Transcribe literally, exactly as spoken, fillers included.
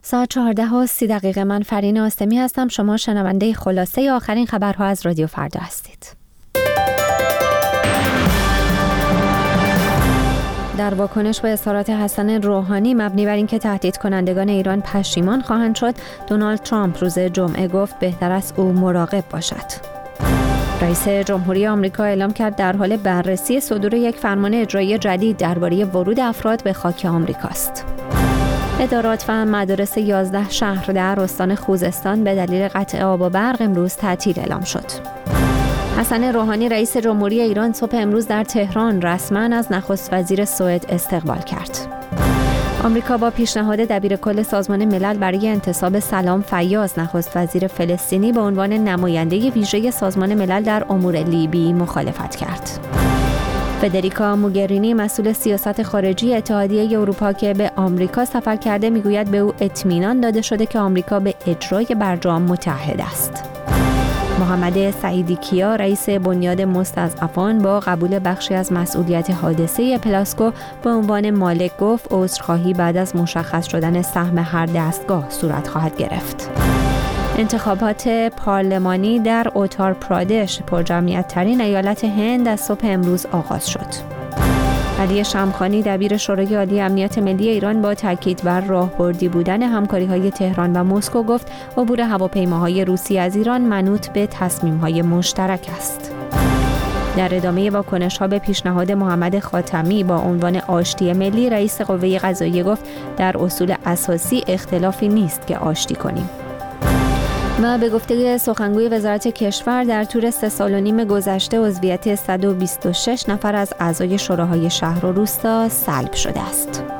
ساعت چهارده و سی دقیقه. من فرین آستمی هستم. شما شنونده خلاصه آخرین خبرها از رادیو فردا هستید. در واکنش به اظهارات حسن روحانی مبنی بر اینکه تهدید کنندگان ایران پشیمان خواهند شد، دونالد ترامپ روز جمعه گفت بهتر است او مراقب باشد. رئیس جمهوری آمریکا اعلام کرد در حال بررسی صدور یک فرمان اجرایی جدید درباره ورود افراد به خاک آمریکاست. ادارات و مدارس یازده شهر در استان خوزستان به دلیل قطع آب و برق امروز تعطیل اعلام شد. حسن روحانی رئیس جمهوری ایران صبح امروز در تهران رسما از نخست وزیر سوئد استقبال کرد. آمریکا با پیشنهاد دبیرکل سازمان ملل برای انتصاب سلام فیاض نخست وزیر فلسطینی به عنوان نماینده ویژه سازمان ملل در امور لیبی مخالفت کرد. فدریکا موگرینی مسئول سیاست خارجی اتحادیه اروپا که به آمریکا سفر کرده میگوید به او اطمینان داده شده که آمریکا به اجرای برجام متحد است. محمد سعیدی کیا رئیس بنیاد مستضعفان با قبول بخشی از مسئولیت حادثه پلاسکو به عنوان مالک گفت عذرخواهی بعد از مشخص شدن سهم هر دستگاه صورت خواهد گرفت. انتخابات پارلمانی در اوتار پرادش پرجمعیت ترین ایالت هند از صبح امروز آغاز شد. علی شمخانی دبیر شورای عالی امنیت ملی ایران با تاکید بر راهبردی بودن همکاری‌های تهران و مسکو گفت عبور هواپیماهای روسی از ایران منوط به تصمیم‌های مشترک است. در ادامه واکنش‌ها به پیشنهاد محمد خاتمی با عنوان آشتی ملی، رئیس قوه قضاییه گفت در اصول اساسی اختلافی نیست که آشتی کنیم. و به گفته سخنگوی وزارت کشور در طول سه سال و نیم گذشته عضویت صد و بیست و شش نفر از اعضای شوراهای شهر و روستا سلب شده است.